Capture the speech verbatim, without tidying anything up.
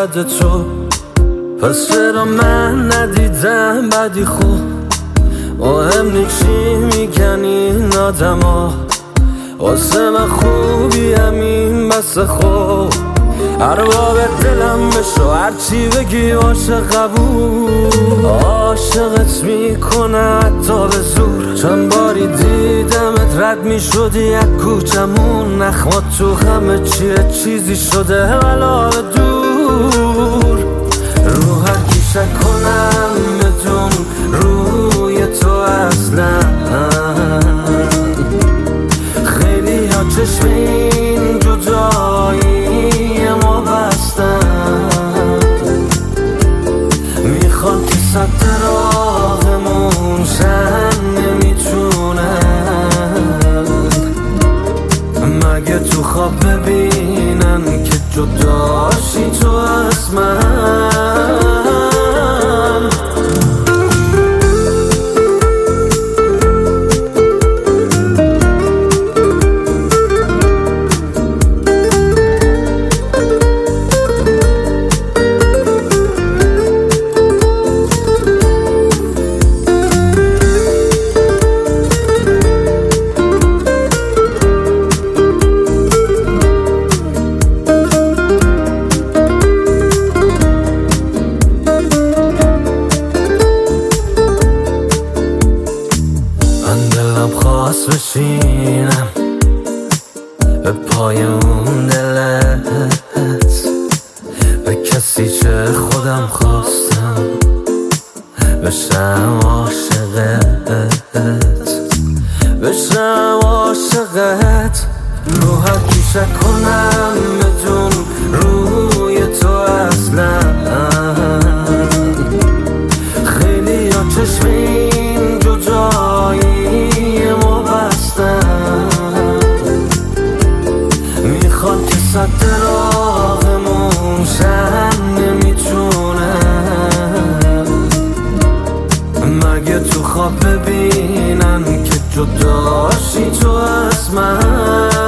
ید تو، پس چرا من ندیدم بدی خوب؟ مهم نی چی میگن این آدما، واسه من خوبی همین بس خوب. ارباب دلم بشو هرچی بگی باشه قبول، عاشقت میکنه حتی به زور. چند باری دیدمت رد میشدی از کوچمون، نخواد تو همه چیه چیزی شده ولا به دور. رو هر کی شک کنم بدون روی تو اصلا، خیلی ها چشم این جدایی ما بستن، میخوان که سد راهمون شن نمیتونن، مگه تو خواب ببینن که جداشی تو از من. خواست بشینم به پای اون دلت، به کسی چه خودم خواستم بشم عاشقت، بشم عاشقت. رو هر کی شک کنم بدون روی تو اصلا، خیلی ها چشم این جدایی ما بستن، میخوان که سد راهمون شن نمیتونن، مگه تو خواب ببینن که جداشی تو از من.